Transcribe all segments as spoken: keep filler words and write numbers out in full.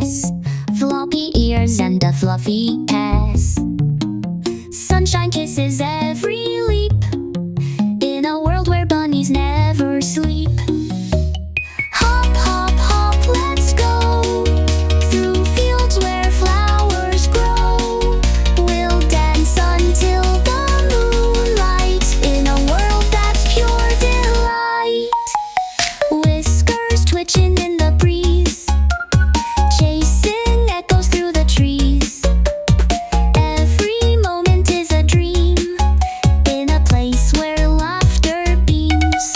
dress, floppy ears and a fluffy pass. Sunshine kisses every leap in a world where bunnies never sleep. Hop, hop, hop, let's go through fields where flowers grow. We'll dance until the moonlight in a world that's pure delight. Whiskers twitching in the breeze, chasing echoes through the trees. Every moment is a dream in a place where laughter beams.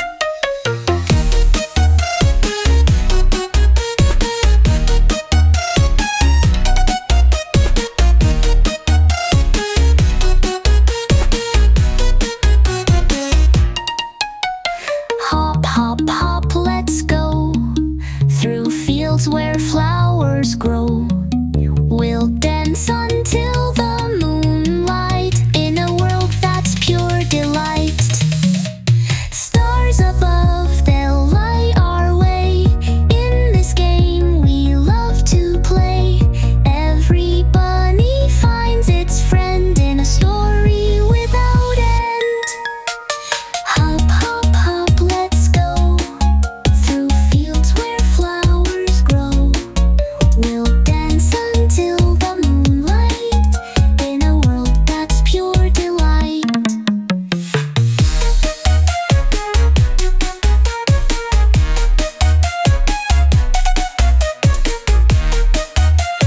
Hop, hop, hop, let's go through fields where flowers grow. We'll dance until the moonlight in a world that's pure delight. Stars above, they'll light our way. In this game we love to play. Every bunny finds its friend in a story without end. Hop, hop, hop, let's go through fields where flowers grow. We'll dance until the moonlight in a world that's pure delight.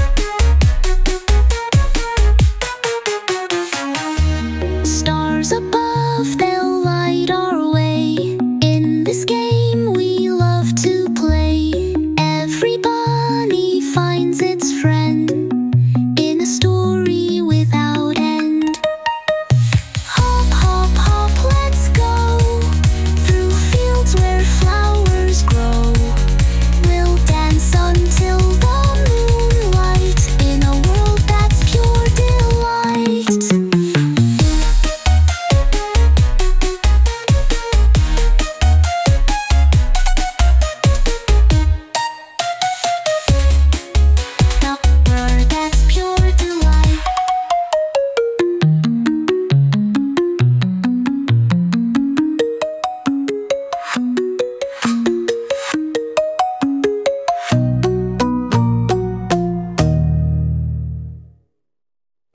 Stars above